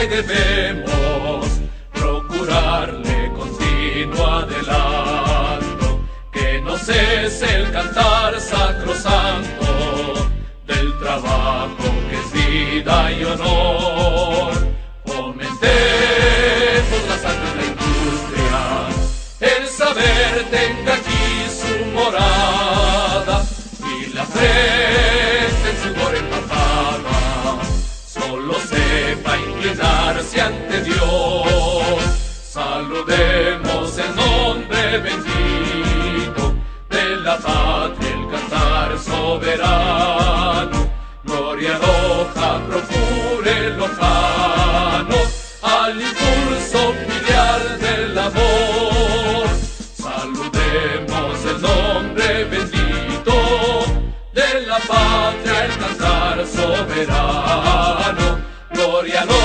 y debemos procurarle continuo adelanto, que no cese el cantar sacrosanto del trabajo que es vida y honor. Fomentemos las artes de la industria, el saber tenga aquí su morada y la frente en sudor empapada solo sepa inclinarse ante Dios. Saludemos el nombre bendito de la patria, el cantar soberano. Gloria roja procure lojano al impulso filial del amor. Saludemos el nombre bendito de la patria, el cantar soberano. Gloria roja